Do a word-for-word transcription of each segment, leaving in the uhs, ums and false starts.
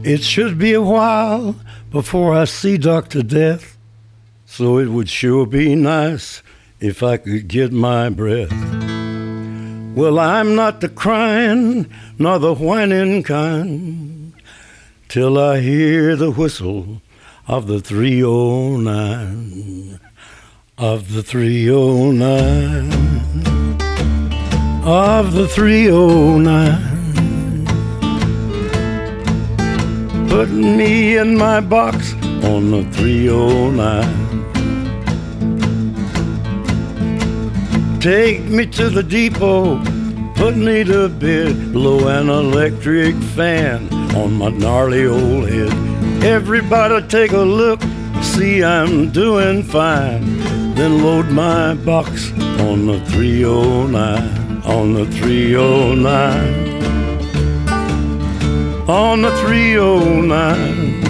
It should be a while before I see Doctor Death, so it would sure be nice if I could get my breath. Well, I'm not the crying nor the whining kind till I hear the whistle of the three oh nine, of the three oh nine, of the three oh nine. Putting me in my box on the three oh nine. Take me to the depot, put me to bed, blow an electric fan on my gnarly old head. Everybody take a look, see I'm doing fine. Then load my box on the three oh nine, on the three oh nine, on the three oh nine.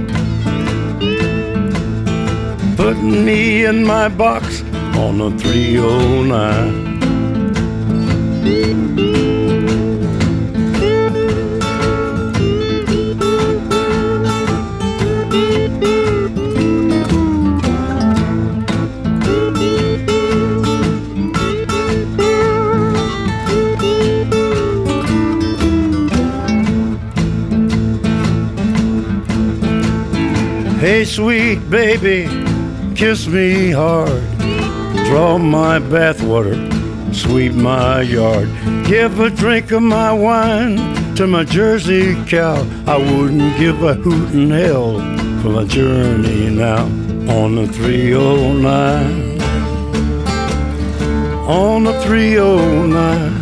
Putting me in my box on the three oh nine. Hey, sweet baby, kiss me hard. Draw my bathwater, sweep my yard. Give a drink of my wine to my Jersey cow. I wouldn't give a hoot in hell for my journey now. On the three oh nine, on the three oh nine.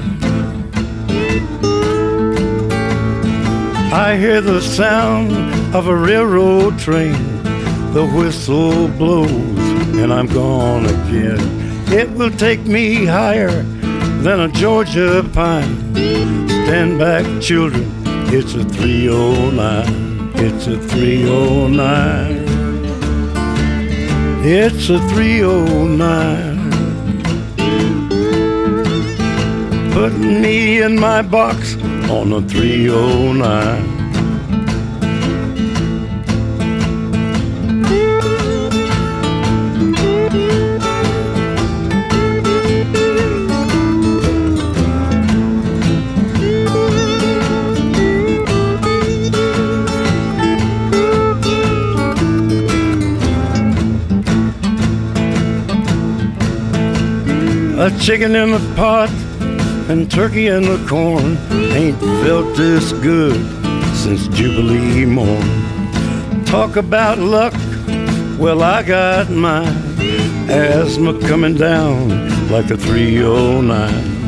I hear the sound of a railroad train. The whistle blows and I'm gone again. It will take me higher than a Georgia pine. Stand back, children, it's a three oh nine. It's a three oh nine. It's a three oh nine. Putting me in my box on the three oh nine. A chicken in the pot and turkey in the corn. Ain't felt this good since Jubilee morn. Talk about luck, well I got mine. Asthma coming down like a three oh nine.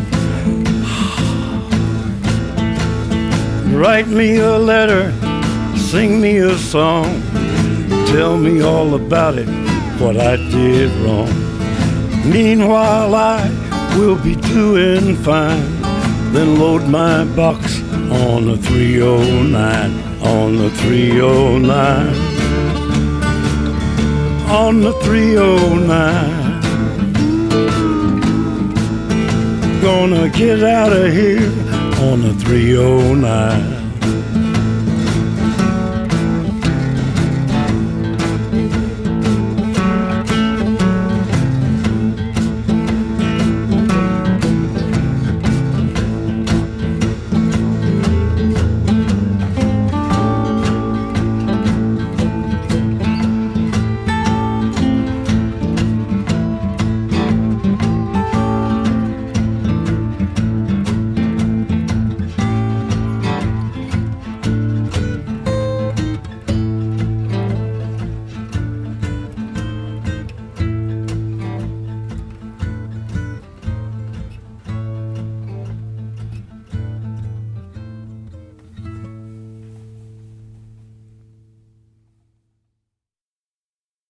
Write me a letter, sing me a song. Tell me all about it, what I did wrong. Meanwhile I will be doing fine. Then load my box on the three oh nine, on the three oh nine, on the three oh nine. Gonna get out of here on the three oh nine.